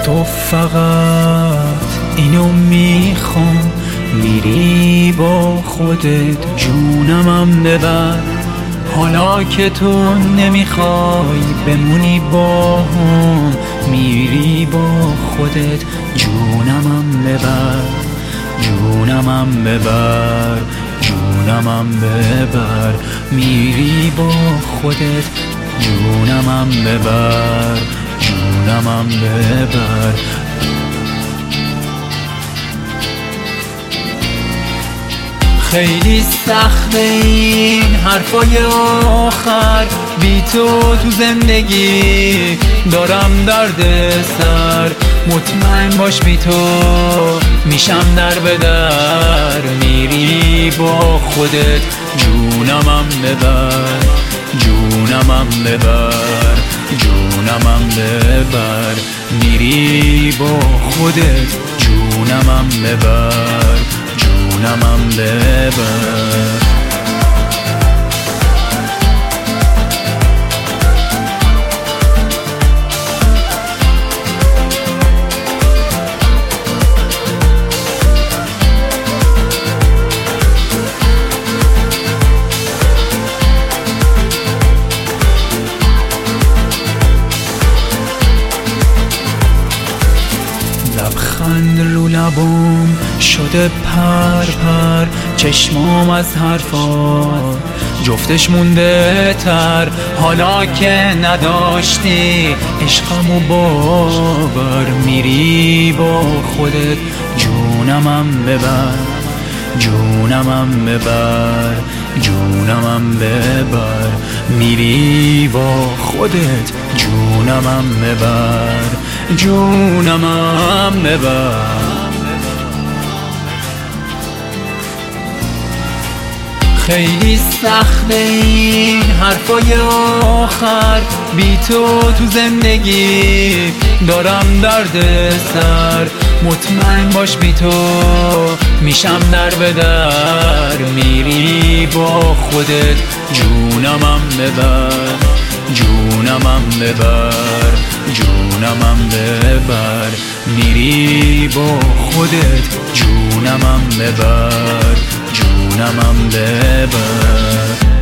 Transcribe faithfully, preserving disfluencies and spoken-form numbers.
تو فقط اینو میخوام، میری با خودت جونمم ببر. حالا که تو نمیخوای بمونی با هم، میری با خودت جونمم ببر. جونمم ببر، جونمم ببر، میری با خودت جونمم ببر. جونمم ببر. خیلی سخته این حرفای آخر، بی تو تو زندگی دارم درد سر. مطمئن باش بی تو میشم در به در، میری با خودت جونمم ببر. جونمم ببر، جونمم ببر، میری با خودت جونمم ببر. جونمم ببر. لبخند رو لبم شده پر پر، چشمام از حرفا جفتش مونده تر. حالا که نداشتی عشقمو باور، میری با خودت جونمم ببر. جونمم ببر، جونمم ببر، میری با خودت جونمم ببر. جونمم ببر. خیلی سخته این حرفای آخر، بی تو تو زندگی دارم درد سر. مطمئن باش بی تو میشم در به در، میری با خودت جونمم ببر. جونمم ببر، جونمم ببر، میری با خودت جونمم ببر. جونمم ببر.